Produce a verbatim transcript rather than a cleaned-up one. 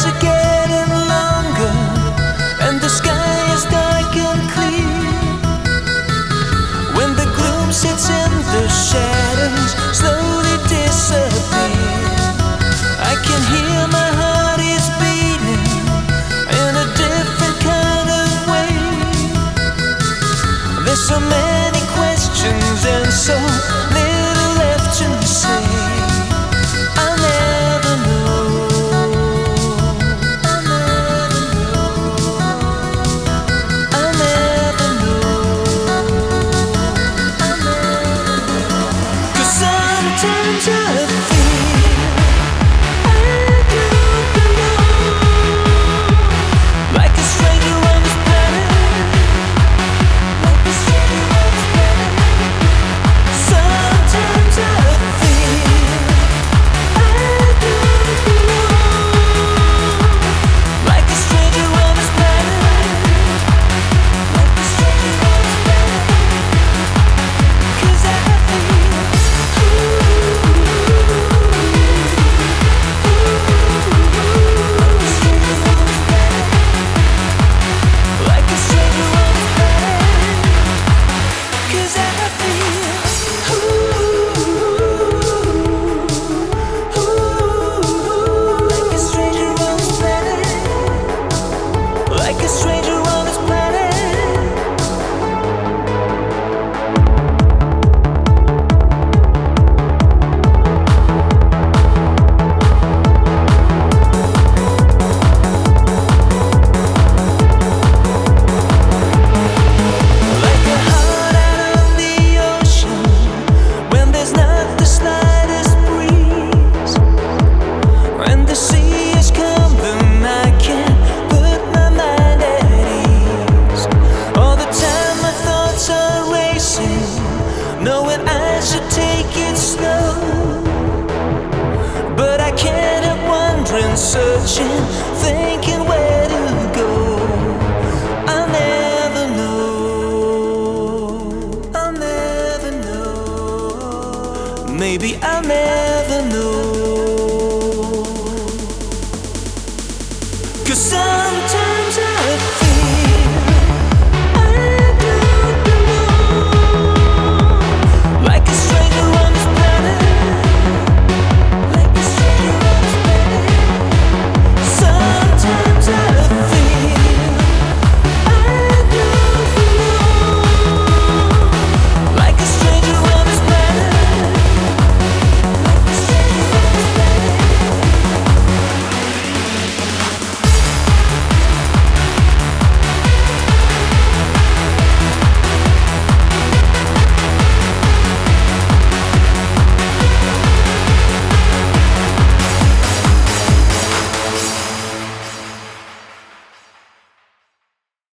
nights are getting longer and the sky is dark and clear. When the gloom sits in the shadows slowly disappear, I can hear my heart is beating in a different kind of way. There's so many questions and so little left to say. I'll never know, I'll never know, I'll never know, I'll never know. 'Cause sometimes I feel I don't belong, like a stranger on this planet, like a stranger on this planet. Sometimes I feel I don't belong, like a stranger on this planet, like a stranger on this planet. 'Cause I feel like a stranger on this planet. 'Cause I feel like a stranger on this planet, like a stranger on this planet. Like a heart out on the ocean when there's not the slightest breeze. When the sea is calm, then I can't put my mind at ease. All the time my thoughts are racing, knowing I should take it slow. But I can't help wondering, searching, thinking where to go. I'll never know, I'll never know, maybe I'll never know. 'Cause